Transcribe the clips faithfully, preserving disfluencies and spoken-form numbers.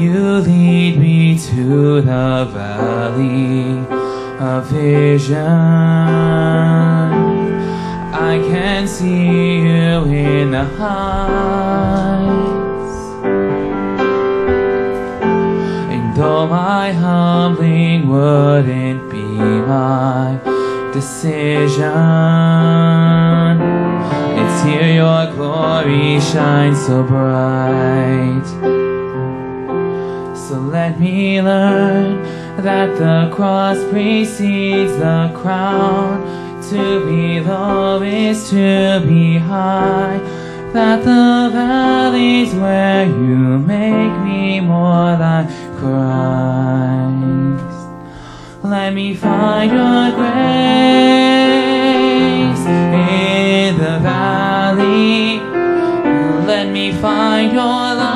you lead me to the valley of vision, I can see you in the heights. And though my humbling wouldn't be my decision, it's here your glory shines so bright. So let me learn that the cross precedes the crown. To be low is to be high, that the valleys where you make me more like Christ. Let me find your grace in the valley. Let me find your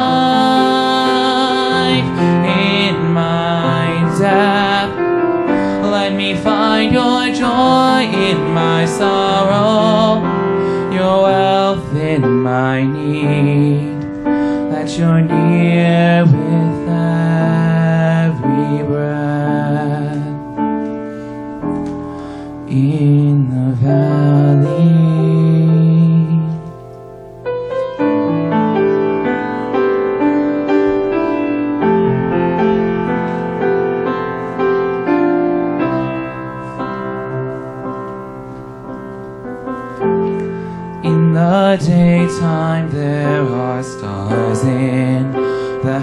life in my death. Let me find your joy in my sorrow, your wealth in my need, that you're near with every breath. In the valley, in the daytime there are stars in the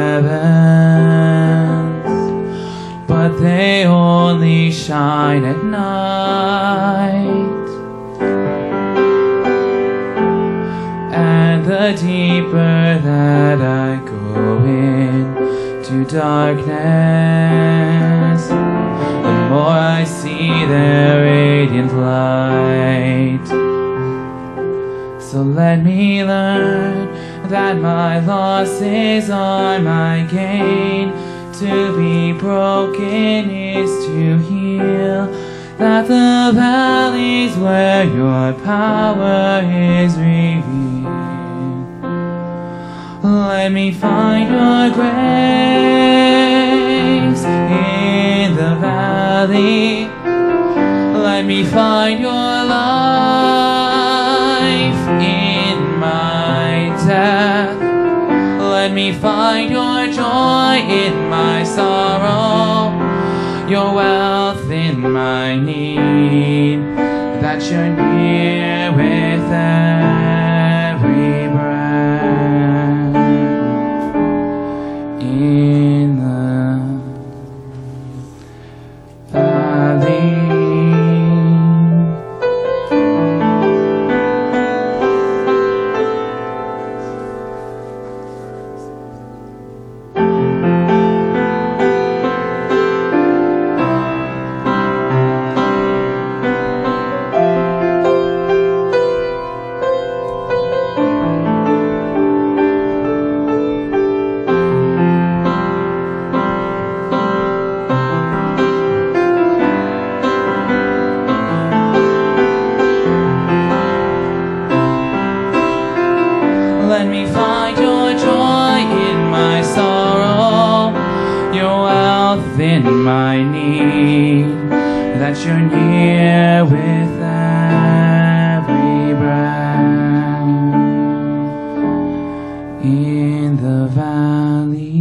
heavens, but they only shine at night. And the deeper that I go into darkness, the more I see their radiant light. So let me learn that my losses are my gain. To be broken is to heal, that the valleys where your power is revealed. Let me find your grace in the valley. Let me find your life in my death. Let me find your joy in my sorrow, your wealth in my need, that you're near with every breath. In the valley, let me find your joy in my sorrow, your wealth in my need, that you're near with every breath. In the valley,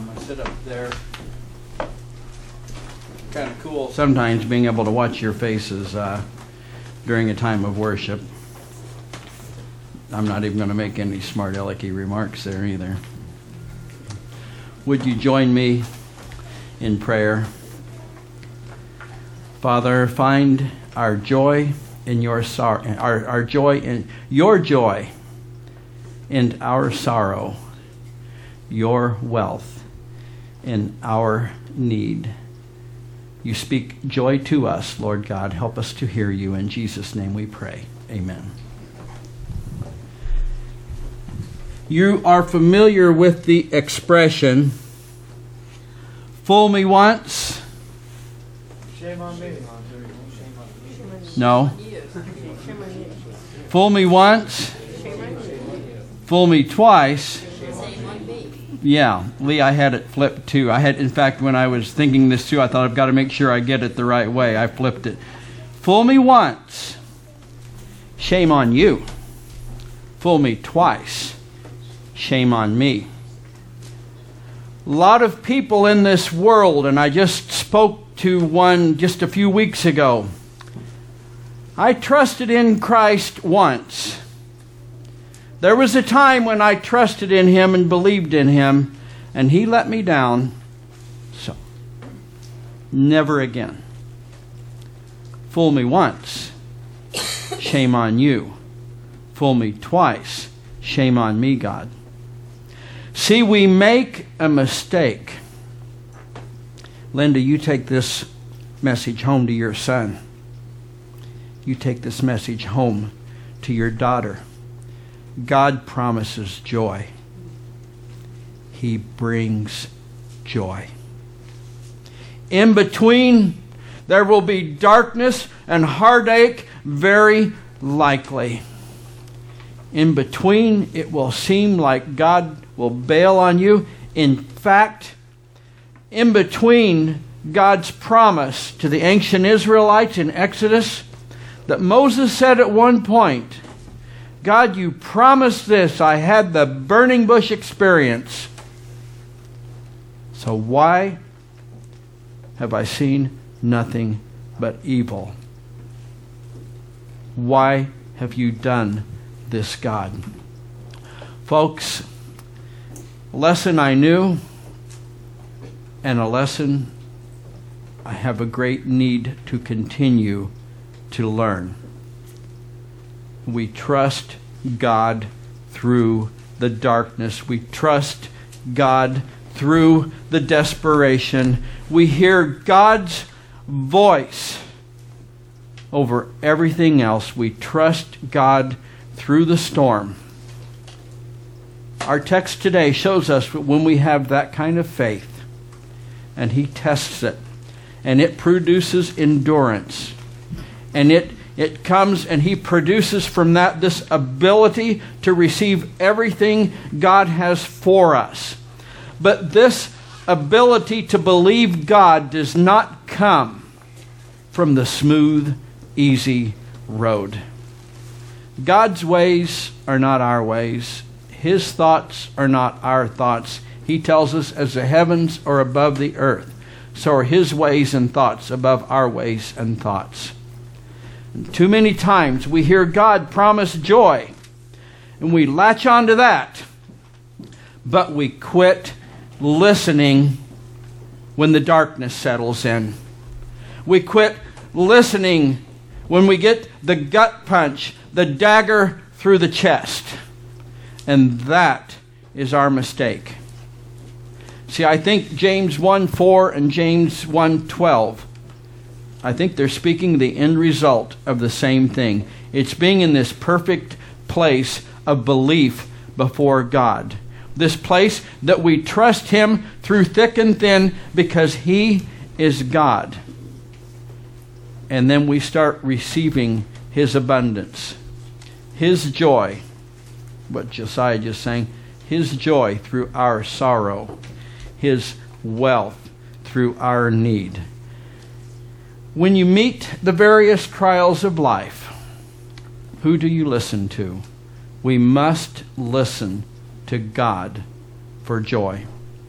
I'm going to sit up there. Kind of cool sometimes being able to watch your faces uh, during a time of worship. I'm not even going to make any smart alecky remarks there either. Would you join me in prayer? Father, find our joy in your sorrow, our, our joy in your joy in our sorrow, your wealth in our need. You speak joy to us, Lord God. Help us to hear you. In Jesus' name we pray. Amen. You are familiar with the expression, fool me once. Shame on me. No. Fool me once. Fool me twice. Yeah, Lee, I had it flipped too. I had, in fact, when I was thinking this too, I thought I've got to make sure I get it the right way. I flipped it. Fool me once. Shame on you. Fool me twice. Shame on me. A lot of people in this world, and I just spoke to one just a few weeks ago. I trusted in Christ once. There was a time when I trusted in Him and believed in Him, and He let me down. So, never again. Fool me once. Shame on you. Fool me twice. Shame on me, God. See, we make a mistake. Linda, you take this message home to your son. You take this message home to your daughter. God promises joy. He brings joy. In between, there will be darkness and heartache, very likely. In between, it will seem like God will bail on you. In fact, in between God's promise to the ancient Israelites in Exodus, that Moses said at one point, God, you promised this. I had the burning bush experience. So why have I seen nothing but evil? Why have you done this, God? Folks, a lesson I knew and a lesson I have a great need to continue to learn. We trust God through the darkness. We trust God through the desperation. We hear God's voice over everything else. We trust God through the storm. Our text today shows us when we have that kind of faith, and He tests it, and it produces endurance, and it It comes and He produces from that this ability to receive everything God has for us. But this ability to believe God does not come from the smooth, easy road. God's ways are not our ways. His thoughts are not our thoughts. He tells us, as the heavens are above the earth, so are His ways and thoughts above our ways and thoughts. And too many times we hear God promise joy, and we latch onto that, but we quit listening when the darkness settles in. We quit listening when we get the gut punch, the dagger through the chest. And that is our mistake. See, I think James one four and James one twelve, I think they're speaking the end result of the same thing. It's being in this perfect place of belief before God. This place that we trust Him through thick and thin because He is God. And then we start receiving His abundance, His joy. What Josiah just sang, His joy through our sorrow, His wealth through our need. When you meet the various trials of life, who do you listen to? We must listen to God for joy.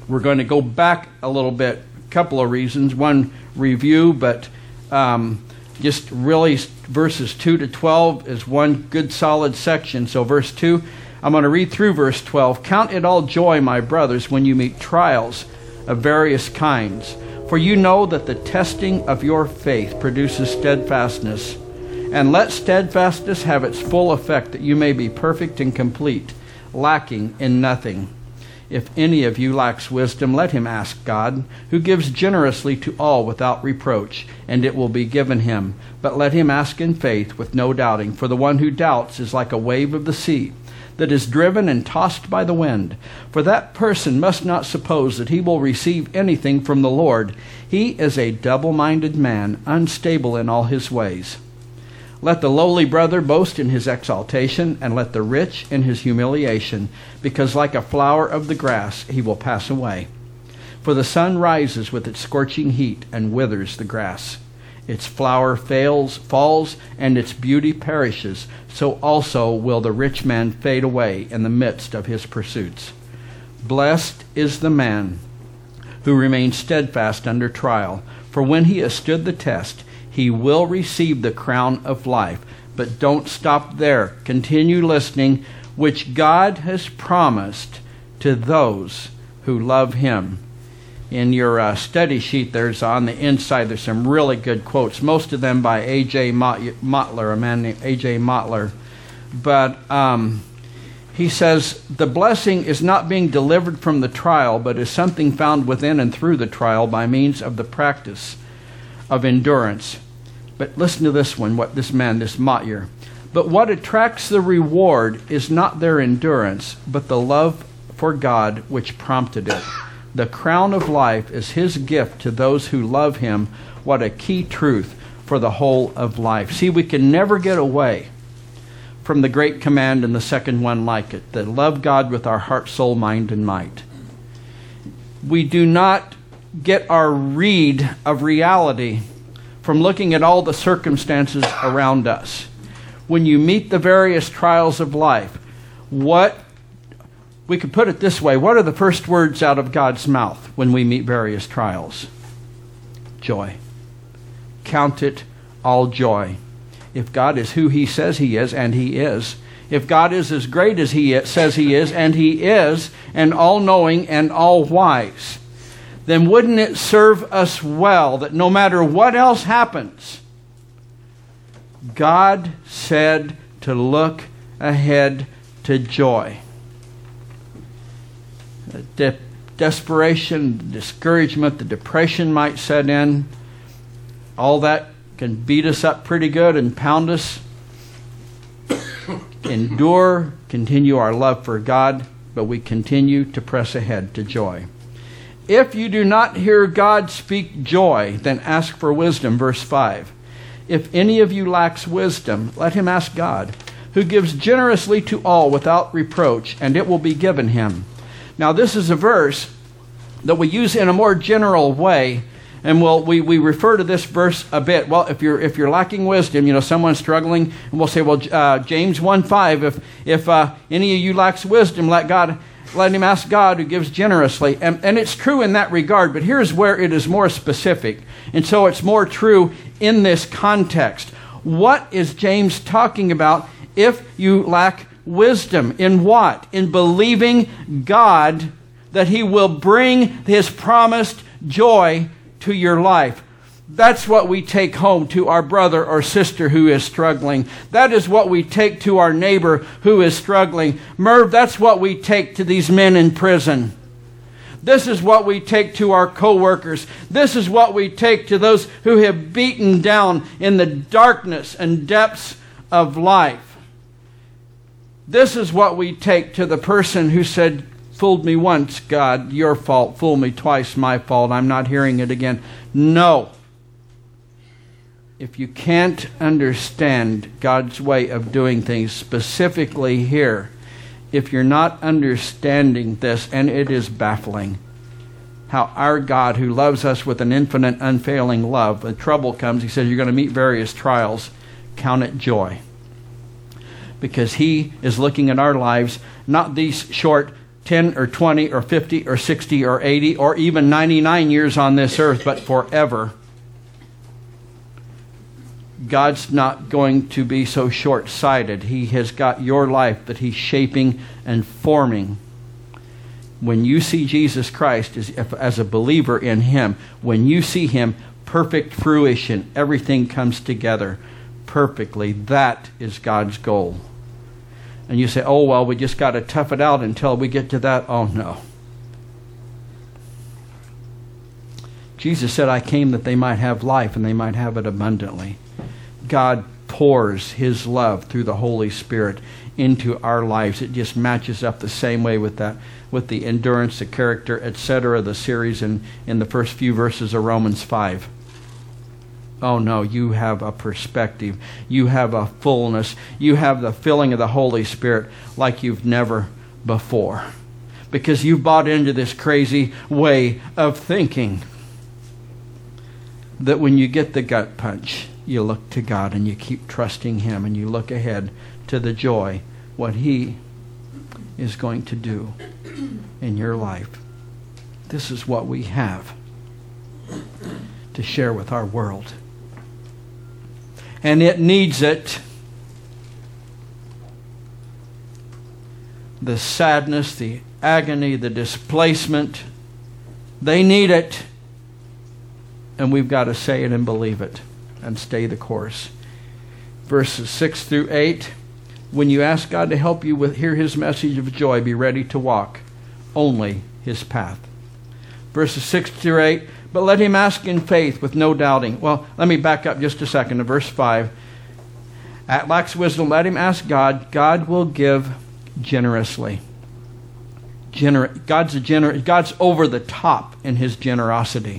We're going to go back a little bit, a couple of reasons. One, review, but um, just really verses two to twelve is one good solid section. So verse two, I'm going to read through verse twelve. Count it all joy, my brothers, when you meet trials of various kinds. For you know that the testing of your faith produces steadfastness. And let steadfastness have its full effect, that you may be perfect and complete, lacking in nothing. If any of you lacks wisdom, let him ask God, who gives generously to all without reproach, and it will be given him. But let him ask in faith, with no doubting. For the one who doubts is like a wave of the sea, that is driven and tossed by the wind. For that person must not suppose that he will receive anything from the Lord. He is a double-minded man, unstable in all his ways. Let the lowly brother boast in his exaltation, and let the rich in his humiliation, because like a flower of the grass he will pass away. For the sun rises with its scorching heat and withers the grass. Its flower fails, falls, and its beauty perishes. So also will the rich man fade away in the midst of his pursuits. Blessed is the man who remains steadfast under trial, for when he has stood the test, he will receive the crown of life. But don't stop there. Continue listening, which God has promised to those who love him. In your uh, study sheet, there's on the inside, there's some really good quotes, most of them by A J Mottler, a man named A J Mottler. But um, he says, the blessing is not being delivered from the trial, but is something found within and through the trial by means of the practice of endurance. But listen to this one, what this man, this Mottler. But what attracts the reward is not their endurance, but the love for God which prompted it. The crown of life is his gift to those who love him. What a key truth for the whole of life. See, we can never get away from the great command and the second one like it, that love God with our heart, soul, mind, and might. We do not get our read of reality from looking at all the circumstances around us. When you meet the various trials of life, what, we could put it this way, what are the first words out of God's mouth when we meet various trials? Joy. Count it all joy. If God is who he says he is, and he is, if God is as great as he is, says he is, and he is, and all-knowing and all-wise, then wouldn't it serve us well that no matter what else happens, God said to look ahead to joy. The de- desperation, the discouragement, the depression might set in. All that can beat us up pretty good and pound us. Endure, continue our love for God, but we continue to press ahead to joy. If you do not hear God speak joy, then ask for wisdom. Verse five. If any of you lacks wisdom, let him ask God, who gives generously to all without reproach, and it will be given him. Now this is a verse that we use in a more general way, and we'll, we we refer to this verse a bit. Well, if you're if you're lacking wisdom, you know, someone's struggling, and we'll say, well, uh, James one five, if if uh, any of you lacks wisdom, let God let him ask God, who gives generously. And, and it's true in that regard, but here's where it is more specific. And so it's more true in this context. What is James talking about if you lack wisdom? In what? In believing God that he will bring his promised joy to your life. That's what we take home to our brother or sister who is struggling. That is what we take to our neighbor who is struggling. Merv, that's what we take to these men in prison. This is what we take to our co-workers. This is what we take to those who have beaten down in the darkness and depths of life. This is what we take to the person who said, fooled me once, God, your fault. Fooled me twice, my fault. I'm not hearing it again. No. If you can't understand God's way of doing things, specifically here, if you're not understanding this, and it is baffling, how our God, who loves us with an infinite, unfailing love, when trouble comes, he says, you're going to meet various trials, count it joy. Because he is looking at our lives, not these short ten or twenty or fifty or sixty or eighty or even ninety-nine years on this earth, but forever, God's not going to be so short-sighted. He has got your life that He's shaping and forming. When you see Jesus Christ as, as a believer in Him, when you see Him, perfect fruition, everything comes together perfectly. That is God's goal. And you say, oh, well, we just got to tough it out until we get to that. Oh, no. Jesus said, I came that they might have life and they might have it abundantly. God pours His love through the Holy Spirit into our lives. It just matches up the same way with that, with the endurance, the character, et cetera, the series in, in the first few verses of Romans five. Oh no, you have a perspective. You have a fullness. You have the filling of the Holy Spirit like you've never before. Because you bought into this crazy way of thinking that when you get the gut punch, you look to God and you keep trusting Him and you look ahead to the joy, what He is going to do in your life. This is what we have to share with our world. And it needs it. The sadness, the agony, the displacement, they need it. And we've got to say it and believe it and stay the course. Verses six through eight. When you ask God to help you with hear His message of joy, be ready to walk only His path. Verses six through eight. But let him ask in faith with no doubting. Well, let me back up just a second to verse five. At lacks wisdom, let him ask God. God will give generously. Gener- God's a gener- God's over the top in His generosity.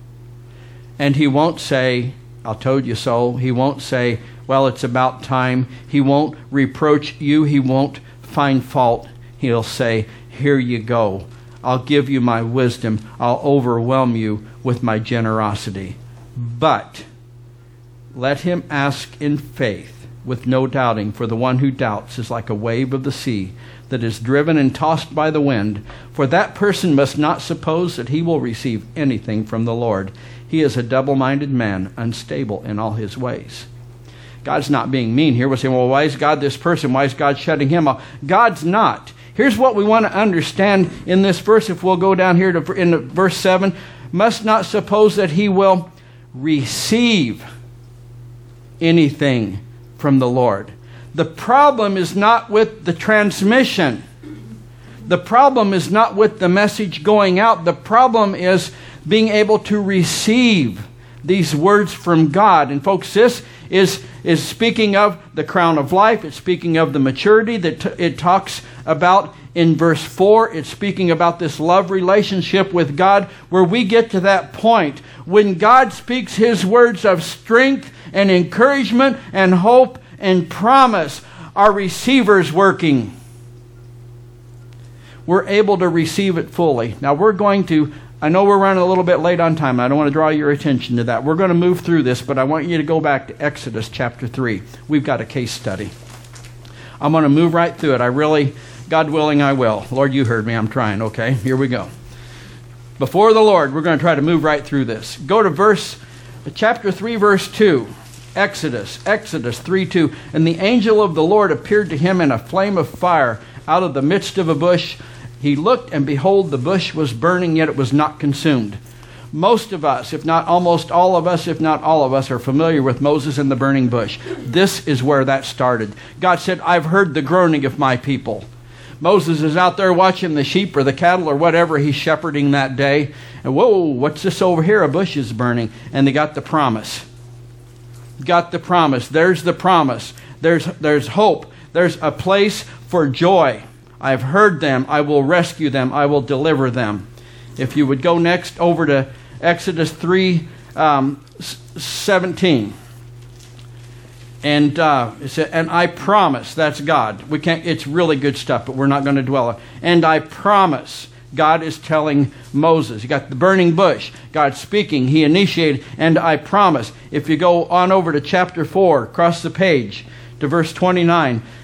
And He won't say, I told you so. He won't say, well, it's about time. He won't reproach you. He won't find fault. He'll say, here you go. I'll give you my wisdom. I'll overwhelm you with my generosity. But let him ask in faith with no doubting, for the one who doubts is like a wave of the sea that is driven and tossed by the wind. For that person must not suppose that he will receive anything from the Lord. He is a double-minded man, unstable in all his ways. God's not being mean here. We're saying, well, why is God this person? Why is God shutting him off? God's not. Here's what we want to understand in this verse. If we'll go down here to in verse seven, must not suppose that he will receive anything from the Lord. The problem is not with the transmission. The problem is not with the message going out. The problem is being able to receive these words from God. And folks, this is, is speaking of the crown of life. It's speaking of the maturity that t- it talks about in verse four. It's speaking about this love relationship with God, where we get to that point when God speaks His words of strength and encouragement and hope and promise. Our receiver's working. We're able to receive it fully. Now we're going to, I know we're running a little bit late on time. I don't want to draw your attention to that. We're going to move through this, but I want you to go back to Exodus chapter three. We've got a case study. I'm going to move right through it. I really, God willing, I will. Lord, you heard me. I'm trying. Okay, here we go. Before the Lord, we're going to try to move right through this. Go to verse, chapter three, verse two. Exodus, Exodus three two. And the angel of the Lord appeared to him in a flame of fire out of the midst of a bush. He looked, and behold, the bush was burning, yet it was not consumed. Most of us, if not almost all of us, if not all of us, are familiar with Moses and the burning bush. This is where that started. God said, I've heard the groaning of my people. Moses is out there watching the sheep or the cattle or whatever he's shepherding that day. And whoa, what's this over here? A bush is burning. And they got the promise. Got the promise. There's the promise. There's, there's hope. There's a place for joy. I've heard them. I will rescue them. I will deliver them. If you would go next over to Exodus three um, seventeen. And uh, it said, and I promise, that's God. We can't. It's really good stuff, but we're not going to dwell on it. And I promise, God is telling Moses. You got the burning bush. God speaking. He initiated, and I promise. If you go on over to chapter four, across the page to verse twenty-nine,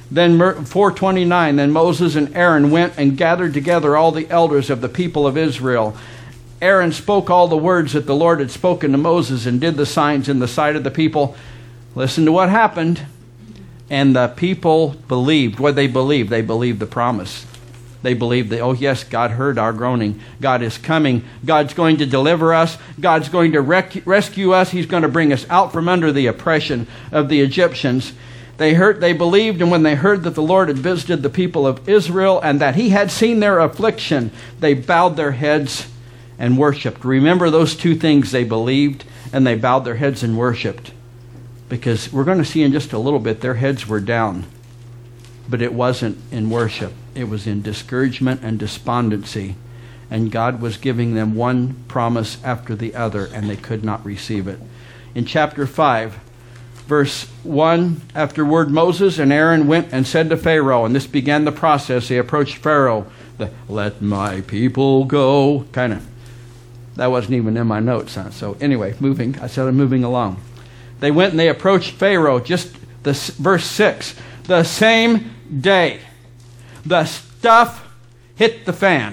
Then four twenty-nine, then Moses and Aaron went and gathered together all the elders of the people of Israel. Aaron spoke all the words that the Lord had spoken to Moses and did the signs in the sight of the people. Listen to what happened. And the people believed. What they believed? They believed the promise. They believed that, oh yes, God heard our groaning. God is coming. God's going to deliver us. God's going to rec- rescue us. He's going to bring us out from under the oppression of the Egyptians. They heard, they believed, and when they heard that the Lord had visited the people of Israel and that he had seen their affliction, they bowed their heads and worshipped. Remember those two things. They believed and they bowed their heads and worshipped. Because we're going to see in just a little bit, their heads were down. But it wasn't in worship. It was in discouragement and despondency. And God was giving them one promise after the other, and they could not receive it. In chapter five, verse one, afterward Moses and Aaron went and said to Pharaoh, and this began the process. They approached Pharaoh. The, let my people go. Kind of. That wasn't even in my notes. Huh? So anyway, moving. I said I'm moving along. They went and they approached Pharaoh. Just the verse six. The same day, the stuff hit the fan.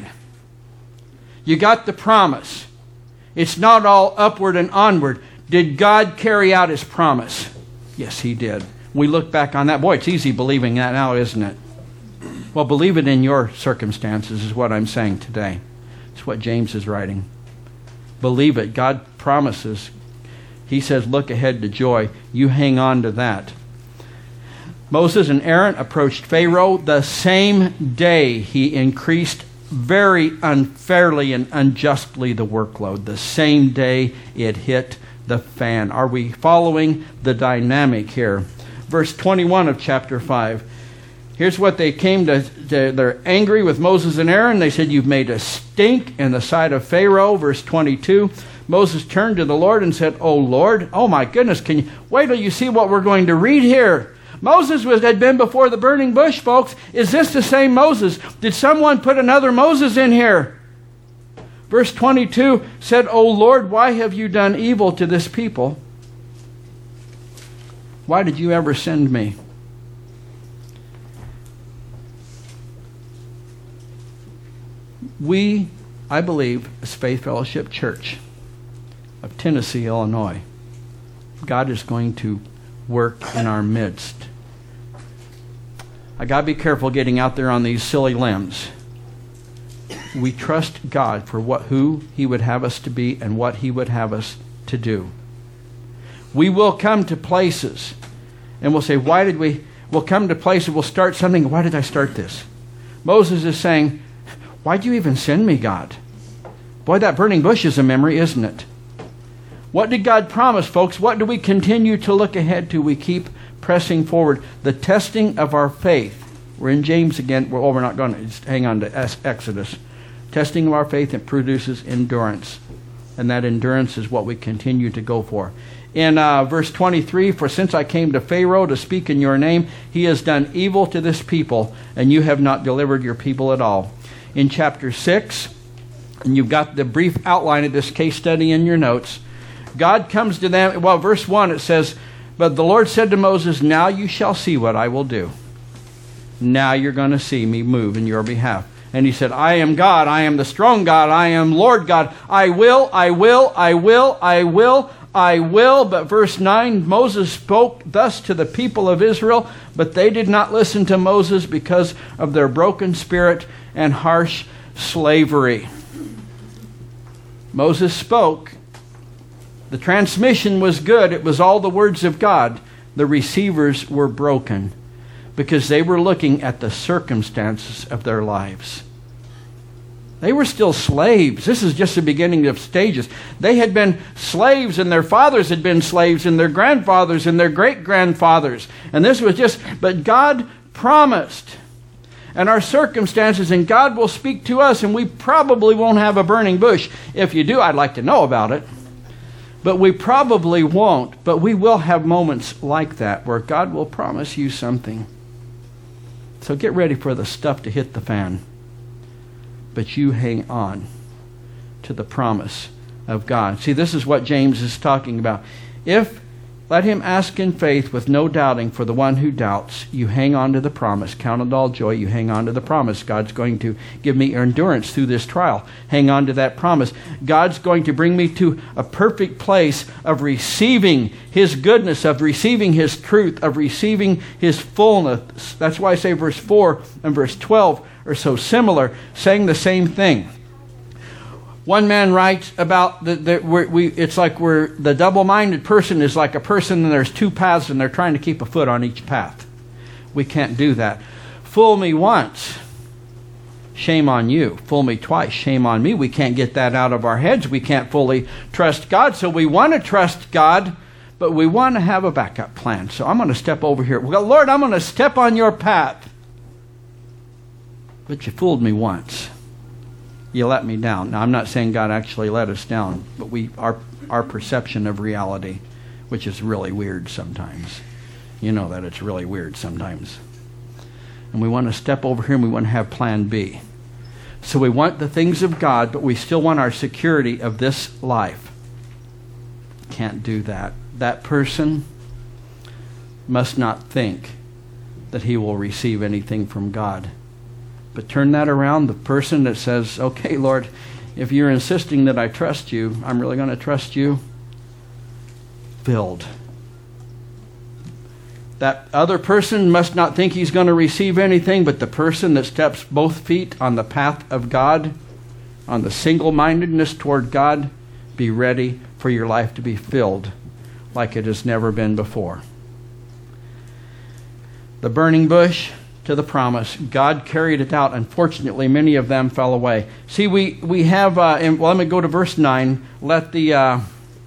You got the promise. It's not all upward and onward. Did God carry out his promise? Yes, he did. We look back on that. Boy, it's easy believing that now, isn't it? Well, believe it in your circumstances is what I'm saying today. It's what James is writing. Believe it. God promises. He says, look ahead to joy. You hang on to that. Moses and Aaron approached Pharaoh. The same day he increased very unfairly and unjustly the workload. The same day it hit the fan. Are we following the dynamic here? Verse twenty-one of chapter five. Here's what they came to, to. They're angry with Moses and Aaron. They said, you've made a stink in the sight of Pharaoh. Verse twenty-two. Moses turned to the Lord and said, oh Lord, oh my goodness, can you wait till you see what we're going to read here? Moses was, had been before the burning bush, folks. Is this the same Moses? Did someone put another Moses in here? Verse twenty-two said, O Lord, why have you done evil to this people? Why did you ever send me? We, I believe, as Faith Fellowship Church of Tennessee, Illinois, God is going to work in our midst. I got to be careful getting out there on these silly limbs. We trust God for what, who he would have us to be and what he would have us to do. We will come to places and we'll say, why did we, we'll come to places, we'll start something, why did I start this? Moses is saying, why'd you even send me, God? Boy, that burning bush is a memory, isn't it? What did God promise, folks? What do we continue to look ahead to? We keep pressing forward. The testing of our faith. We're in James again. Well, we're not going to just hang on to Exodus. Testing of our faith, it produces endurance. And that endurance is what we continue to go for. In uh, verse twenty-three, for since I came to Pharaoh to speak in your name, he has done evil to this people, and you have not delivered your people at all. In chapter six, and you've got the brief outline of this case study in your notes, God comes to them. Well, verse one, it says, but the Lord said to Moses, now you shall see what I will do. Now you're going to see me move in your behalf. And he said, I am God. I am the strong God. I am Lord God. I will, I will, I will, I will, I will. But verse nine, Moses spoke thus to the people of Israel, but they did not listen to Moses because of their broken spirit and harsh slavery. Moses spoke. The transmission was good. It was all the words of God. The receivers were broken because they were looking at the circumstances of their lives. They were still slaves. This is just the beginning of stages. They had been slaves, and their fathers had been slaves, and their grandfathers and their great-grandfathers. And this was just, but God promised. And our circumstances, and God will speak to us, and we probably won't have a burning bush. If you do, I'd like to know about it. But we probably won't. But we will have moments like that where God will promise you something. So get ready for the stuff to hit the fan. But you hang on to the promise of God. See, this is what James is talking about. If Let him ask in faith with no doubting. For the one who doubts, you hang on to the promise. Count it all joy, you hang on to the promise. God's going to give me endurance through this trial. Hang on to that promise. God's going to bring me to a perfect place of receiving his goodness, of receiving his truth, of receiving his fullness. That's why I say verse four and verse twelve are so similar, saying the same thing. One man writes about that the, we, it's like we're the double-minded person is like a person and there's two paths and they're trying to keep a foot on each path. We can't do that. Fool me once, shame on you. Fool me twice, shame on me. We can't get that out of our heads. We can't fully trust God. So we want to trust God, but we want to have a backup plan. So I'm going to step over here. Well, Lord, I'm going to step on your path. But you fooled me once. You let me down. Now, I'm not saying God actually let us down, but we our our perception of reality, which is really weird sometimes. You know that it's really weird sometimes. And we want to step over here and we want to have plan B. So we want the things of God, but we still want our security of this life. Can't do that. That person must not think that he will receive anything from God. But turn that around, the person that says, okay, Lord, if you're insisting that I trust you, I'm really going to trust you. Filled. That other person must not think he's going to receive anything, but the person that steps both feet on the path of God, on the single-mindedness toward God, be ready for your life to be filled like it has never been before. The burning bush to the promise. God carried it out. Unfortunately, many of them fell away. See, we, we have, uh, in, well, let me go to verse nine. Let the, uh,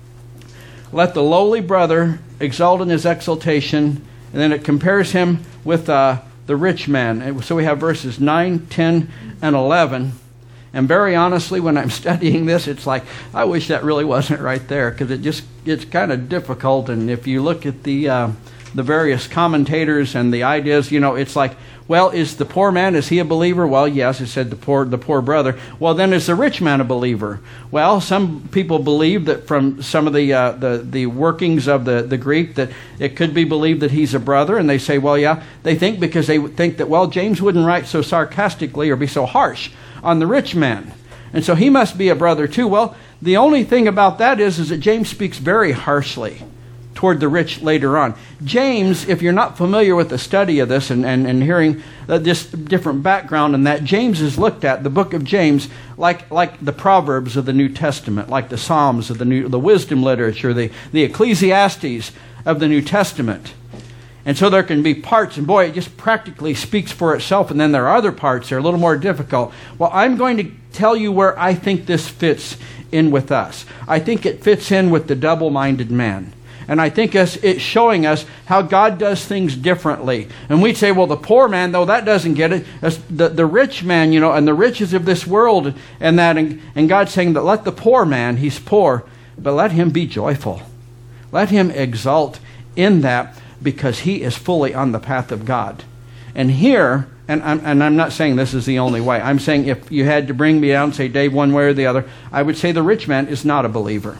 let the lowly brother exalt in his exaltation, and then it compares him with uh, the rich man. And so we have verses nine, ten, and eleven. And very honestly, when I'm studying this, it's like, I wish that really wasn't right there, because it just, it's kind of difficult. And if you look at the, uh, the various commentators and the ideas, you know, it's like, well, is the poor man, is he a believer? Well, yes, it said the poor the poor brother. Well, then is the rich man a believer? Well, some people believe that from some of the uh, the, the workings of the, the Greek that it could be believed that he's a brother, and they say, well, yeah, they think because they think that, well, James wouldn't write so sarcastically or be so harsh on the rich man. And so he must be a brother too. Well, the only thing about that is, is that James speaks very harshly toward the rich later on. James, if you're not familiar with the study of this and, and, and hearing uh, this different background in that, James is looked at, the book of James, like like the Proverbs of the New Testament, like the Psalms of the New, the wisdom literature, the, the Ecclesiastes of the New Testament. And so there can be parts, and boy, it just practically speaks for itself, and then there are other parts that are a little more difficult. Well, I'm going to tell you where I think this fits in with us. I think it fits in with the double-minded man. And I think it's showing us how God does things differently. And we'd say, well, the poor man, though, that doesn't get it. The, the rich man, you know, and the riches of this world and that. And, and God's saying that let the poor man, he's poor, but let him be joyful. Let him exult in that because he is fully on the path of God. And here, and I'm, and I'm not saying this is the only way. I'm saying if you had to bring me down and say, Dave, one way or the other, I would say the rich man is not a believer.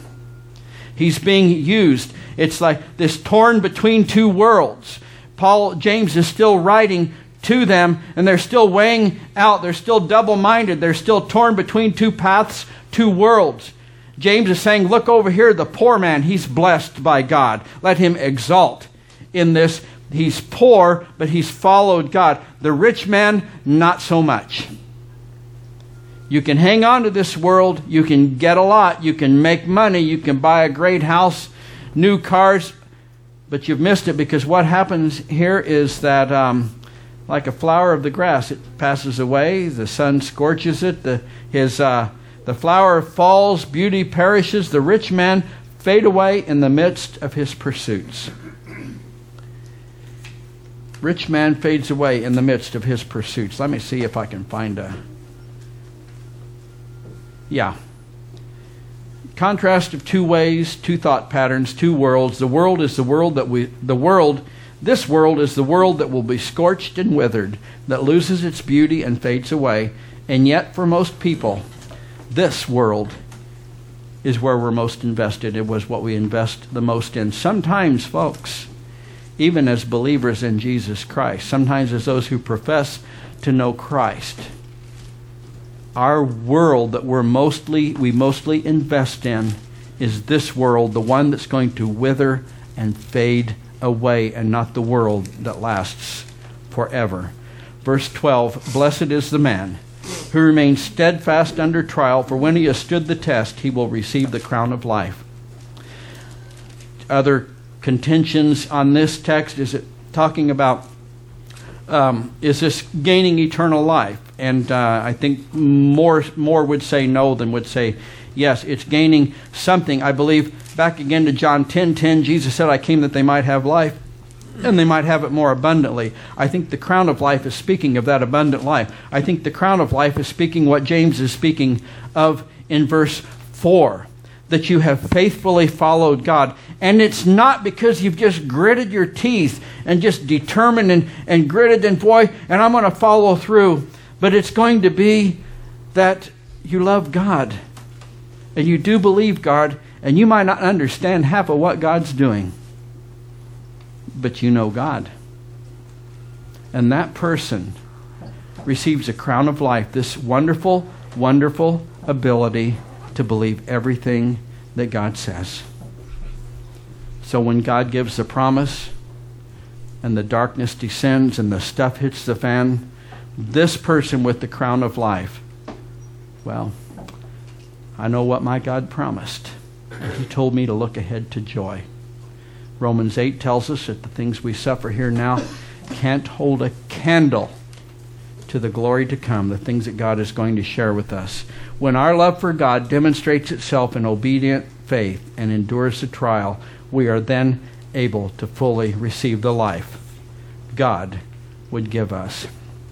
He's being used. It's like this torn between two worlds. Paul, James is still writing to them, and they're still weighing out. They're still double-minded. They're still torn between two paths, two worlds. James is saying, look over here, the poor man, he's blessed by God. Let him exalt in this. He's poor, but he's followed God. The rich man, not so much. You can hang on to this world. You can get a lot. You can make money. You can buy a great house, new cars. But you've missed it, because what happens here is that um, like a flower of the grass, it passes away. The sun scorches it. The, his, uh, the flower falls. Beauty perishes. The rich man fade away in the midst of his pursuits. Rich man fades away in the midst of his pursuits. Let me see if I can find a... Yeah. Contrast of two ways, two thought patterns, two worlds. The world is the world that we, the world, this world is the world that will be scorched and withered, that loses its beauty and fades away. And yet, for most people, this world is where we're most invested. It was what we invest the most in. Sometimes, folks, even as believers in Jesus Christ, sometimes as those who profess to know Christ, our world that we're mostly we mostly invest in is this world, the one that's going to wither and fade away, and not the world that lasts forever. Verse twelve, blessed is the man who remains steadfast under trial, for when he has stood the test, he will receive the crown of life. Other contentions on this text, is it talking about, um, is this gaining eternal life? And uh, I think more, more would say no than would say yes. It's gaining something. I believe, back again to John ten ten, Jesus said, I came that they might have life, and they might have it more abundantly. I think the crown of life is speaking of that abundant life. I think the crown of life is speaking what James is speaking of in verse four, that you have faithfully followed God. And it's not because you've just gritted your teeth and just determined and, and gritted and boy, and I'm going to follow through. But it's going to be that you love God and you do believe God, and you might not understand half of what God's doing, but you know God. And that person receives a crown of life, this wonderful, wonderful ability to believe everything that God says. So when God gives the promise and the darkness descends and the stuff hits the fan, this person with the crown of life, well, I know what my God promised. And He told me to look ahead to joy. Romans eight tells us that the things we suffer here now can't hold a candle to the glory to come, the things that God is going to share with us. When our love for God demonstrates itself in obedient faith and endures the trial, we are then able to fully receive the life God would give us.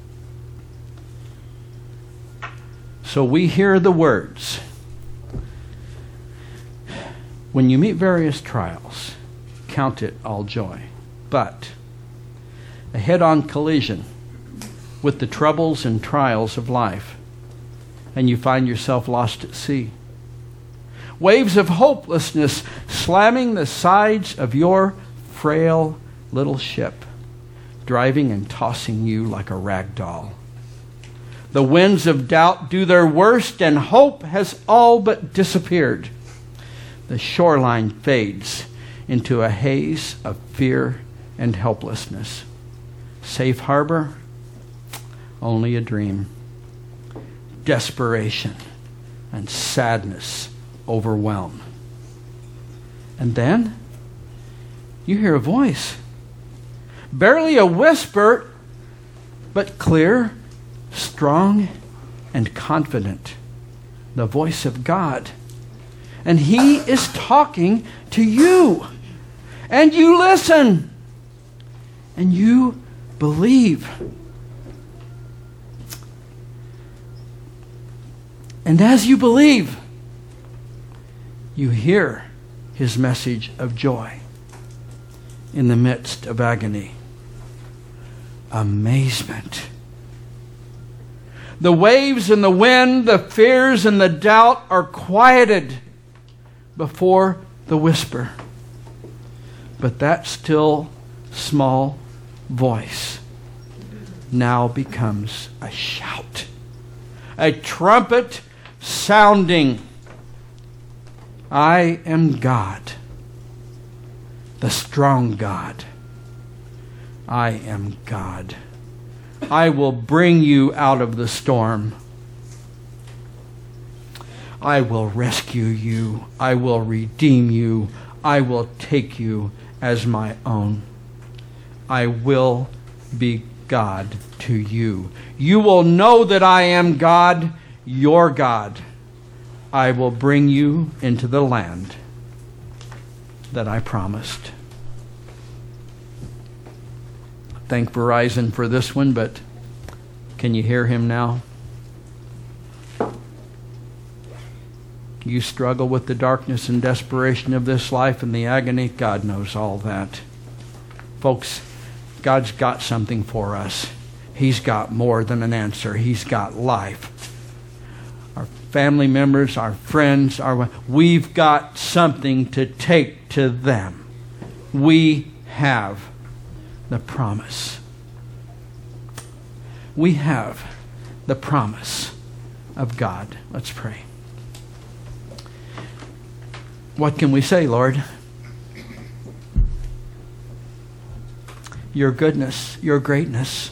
So we hear the words, when you meet various trials, count it all joy. But a head-on collision with the troubles and trials of life, and you find yourself lost at sea. Waves of hopelessness slamming the sides of your frail little ship, driving and tossing you like a rag doll. The winds of doubt do their worst, and hope has all but disappeared. The shoreline fades into a haze of fear and helplessness. Safe harbor? Only a dream. Desperation and sadness overwhelm. And then you hear a voice. Barely a whisper, but clear, strong, and confident. The voice of God. And He is talking to you. And you listen. And you believe. And as you believe, you hear His message of joy in the midst of agony. Amazement. The waves and the wind, the fears and the doubt are quieted before the whisper. But that still small voice now becomes a shout, a trumpet sounding. I am God, the strong God. I am God. I will bring you out of the storm. I will rescue you. I will redeem you. I will take you as my own. I will be God to you. You will know that I am God, your God. I will bring you into the land that I promised. Thank Verizon for this one, but can you hear him now? You struggle with the darkness and desperation of this life and the agony. God knows all that. Folks, God's got something for us. He's got more than an answer. He's got life. Our family members, our friends, our we've got something to take to them. We have the promise. We have the promise of God. Let's pray. What can we say, Lord? Your goodness, your greatness.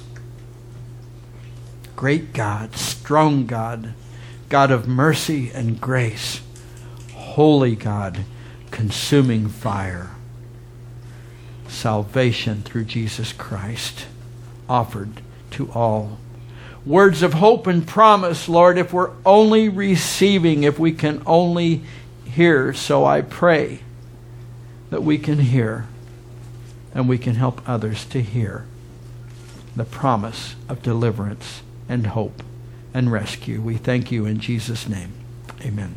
Great God, strong God, God of mercy and grace, holy God, consuming fire, salvation through Jesus Christ, offered to all. Words of hope and promise, Lord, if we're only receiving, if we can only hear. So I pray that we can hear and we can help others to hear the promise of deliverance and hope and rescue. We thank you in Jesus' name. Amen.